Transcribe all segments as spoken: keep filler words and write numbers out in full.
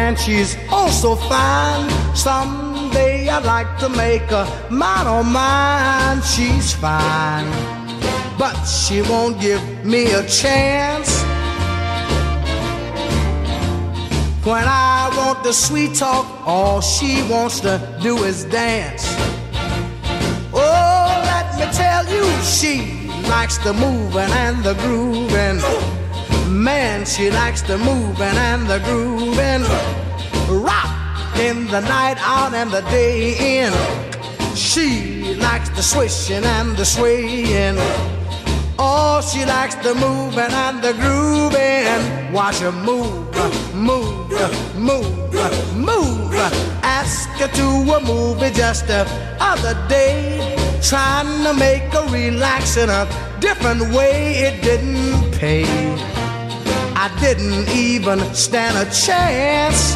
and she's oh so fine. Someday I'd like to make her mine, oh mine. She's fine, but she won't give me a chance. When I want the sweet talk, all she wants to do is dance. Oh, let me tell you, she likes the moving and the grooving. Man, she likes the moving and the grooving. Rock in the night out and the day in. She likes the swishing and the swaying. Oh, she likes the moving and the grooving. Watch her move, move, move, move. Ask her to a movie just the other day, trying to make her relax in a different way. It didn't pay. I didn't even stand a chance.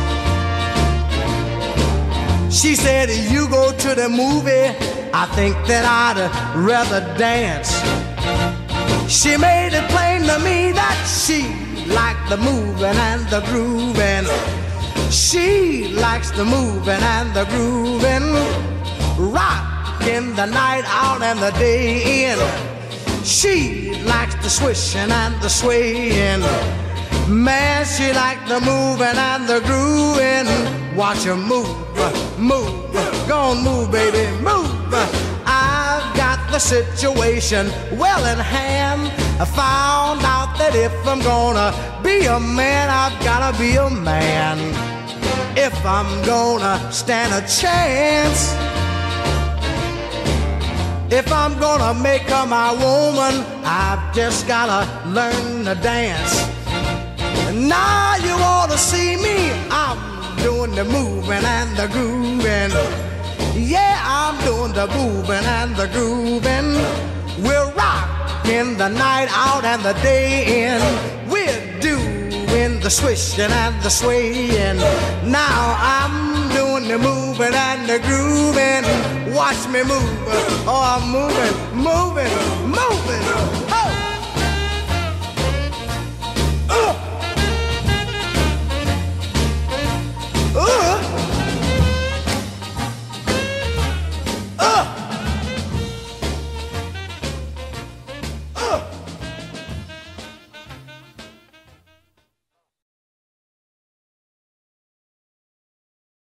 She said, you go to the movie, I think that I'd rather dance. She made it plain to me that she liked the moving and the grooving. She likes the moving and the grooving. Rock in the night out and the day in. She likes the swishing and the swaying. Man, she likes the moving and the grooving. Watch her move, move, go on move, baby, move. I've got the situation well in hand. I found out that if I'm gonna be a man, I've gotta be a man. If I'm gonna stand a chance, if I'm gonna make her my woman, I've just gotta learn to dance. Now you wanna see me, I'm doing the moving and the grooving. Yeah, I'm doing the moving and the grooving. We're rocking the night out and the day in. We're doing the swishing and the swaying. Now I'm doing the moving and the grooving. Watch me move. Oh, I'm moving, moving, moving.